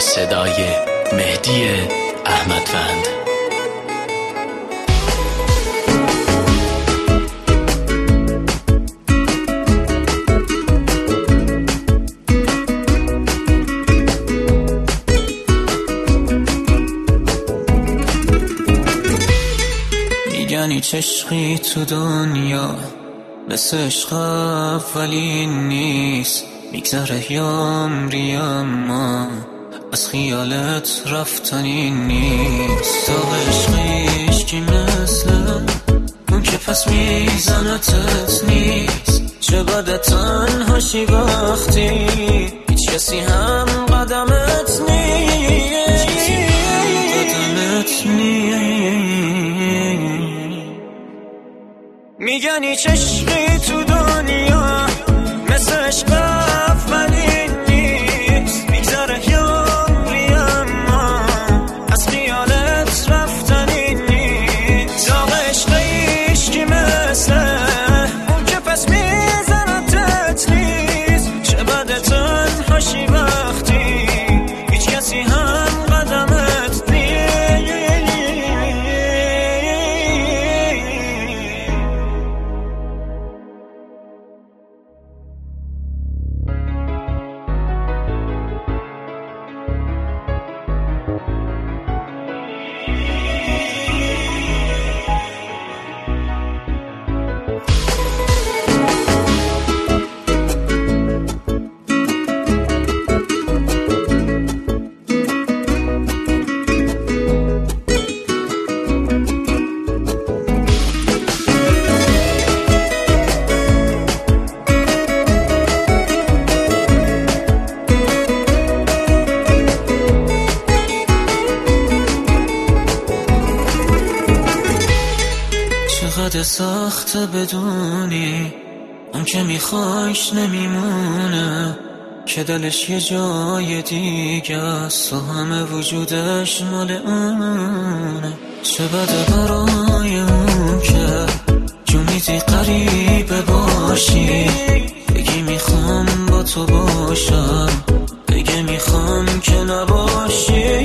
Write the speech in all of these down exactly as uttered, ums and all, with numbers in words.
صدای مهدی احمدوند. میگنی چشقی تو دنیا مثل عشق اولین نیست، میگذره یامری اما از خیالت رفتنی نیست. تا عشقیش که مثل اون که پس میزنتت نیست. چه بده تنهاشی وقتی هیچ کسی هم قدمت نیست، قدمت نیست. میگنی چشقی تو دنیا مثل عشق اولین نیست، میگذره یامری اما از خیالت رفتنی نیست. داغ عشقیش که مثل اون که پس میزنتت نیست. چه بده تنهاشی وقتی هیچ کسی هم قدمت نیست. چقدر سخت بدونی اون که میخوایش نمیمونه، که دلش یه جای دیگه است و همه وجودش مال اونه. چه بده برای اون که جمیدی قریبه باشی، بگی میخوام با تو باشم، بگی میخوام که نباشی.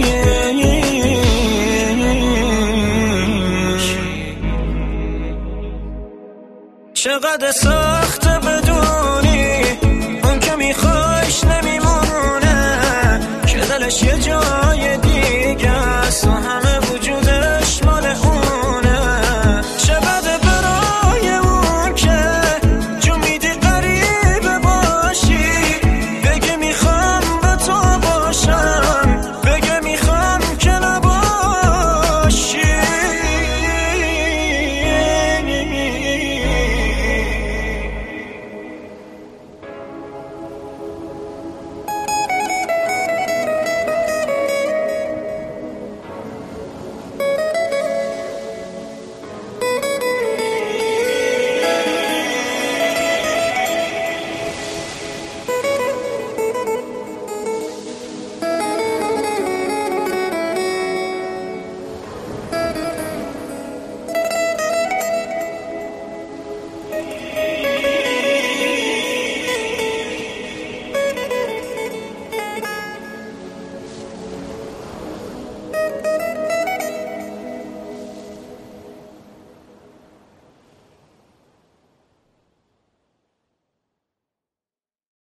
چقدر سخت بدونی اون که میخوایش نمیمونه، که دلش یه جای دیگه